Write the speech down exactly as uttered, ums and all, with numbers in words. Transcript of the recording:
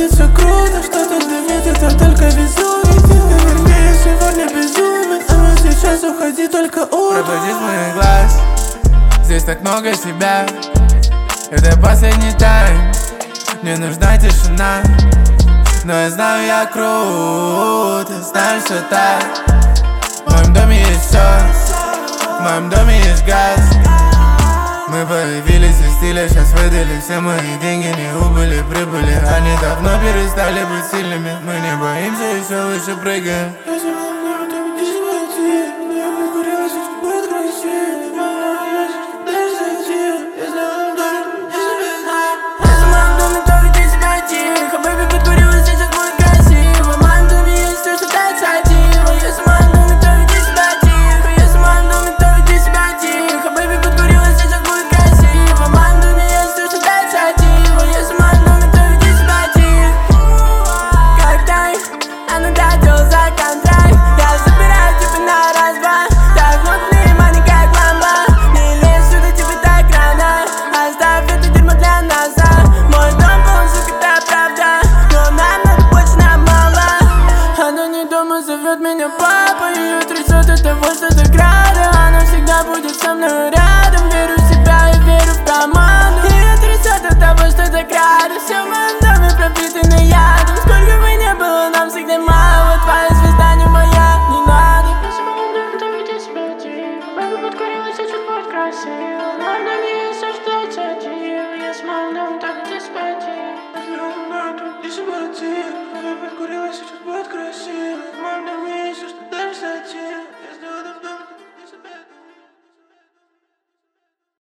будет все круто, что-то дымит, это только безумие. Детка, вернее, сегодня безумие, а вот сейчас уходи только утро. Пропади с моих глаз, здесь так много себя. Это последний тайм, мне нужна тишина. Но я знаю, я крут, я знаю, что так. В моем доме есть все, в моем доме есть газ. Мы появились из стиля, сейчас выдали все мои деньги. Не убыли, прибыли, они давно перестали быть сильными. Мы не боимся и все выше прыгаем. Если вам надо, то иди смотри. Но я покурилась, и все будет красиво. Мама, если дай зайти. Если вам надо, то иди смотри. Если в моем доме, то веди себя тихо. Бэйби, подкурилась, сейчас будет красиво. В моем доме есть все, что дать сатива. Если в моем доме, то веди себя тихо. Если в моем доме, то веди себя тихо. Бэйби, подкурилась, сейчас будет красиво. В моем доме есть все, что дать сатива. Если в моем доме, то веди себя тихо. Как тайм, а ну дадел за контракт. Я забираю тебя на раз-два. Так много внимания, как ламба. Не лезь сюда, тебе так рано. Оставь это дерьмо для нас, а. Мой дом полон, сука, это правда. Но нам надо больше, нам мало. Она не дома, зовет меня папа. Ее трясет от того, что так рада. Она всегда будет со мной рядом. Верю в себя и верю в команду. Ее трясет от того, что так рада. Все в моем доме пропитано ядом. Сколько бы ни было, нам всегда мало. Твоя звезда не моя, не надо. Если в моем доме, то веди себя тихо. Бэйби, подкурилась, сейчас будет красиво. В моем доме есть все, что дать сатива. Если в моем доме, то веди себя тихо. Если вам надо, то иди смотри. Бэйби, подкурилась, сейчас будет красиво.